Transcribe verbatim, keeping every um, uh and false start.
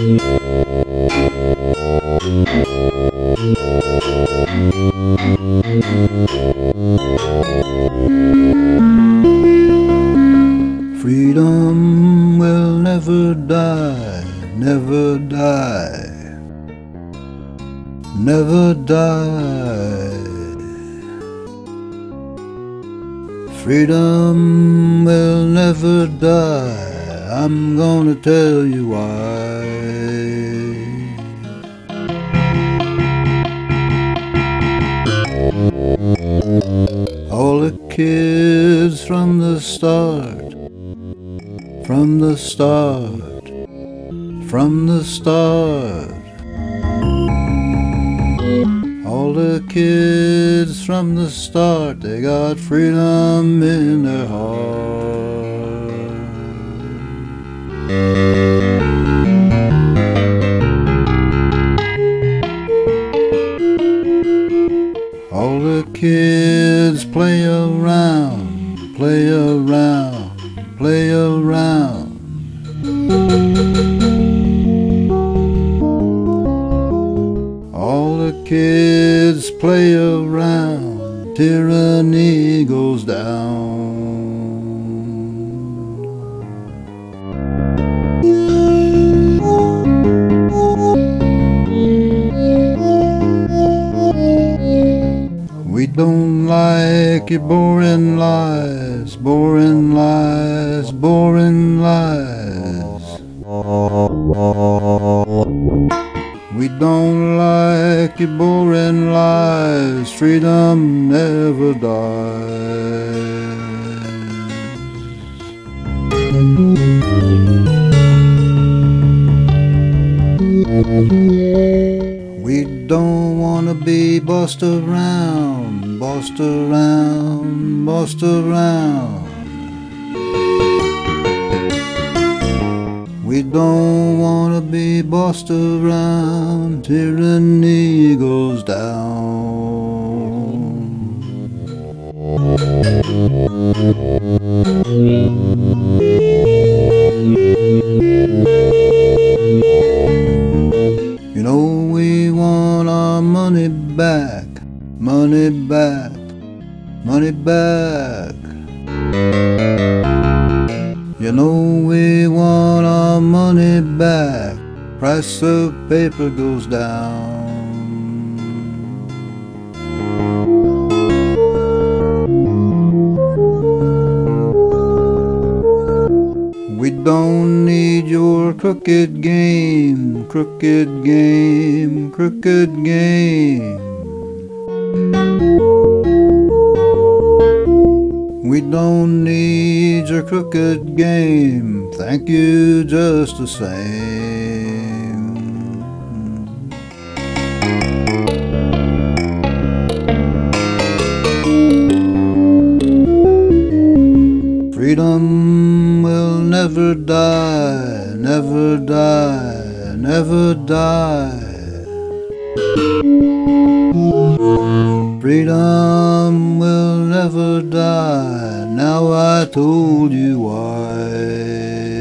Freedom will never die, never die, never die. Freedom will never die, I'm gonna tell you why. All the kids from the start, from the start, from the start. All the kids from the start, they got freedom in their heart. All the kids play around, play around, play around. All the kids play around, tyranny goes down. We don't like your boring lies, boring lies, boring lies. We don't like your boring lies, freedom never dies. We don't wanna be bossed around, bossed around, bossed around. We don't wanna be bossed around, tyranny goes down. You know we want our money back, money back, money back. You know we want our money back, price of paper goes down. We don't need your crooked game, crooked game, crooked game. We don't need your crooked game, thank you just the same. Freedom will never die, never die, never die. Freedom will never die, now I told you why.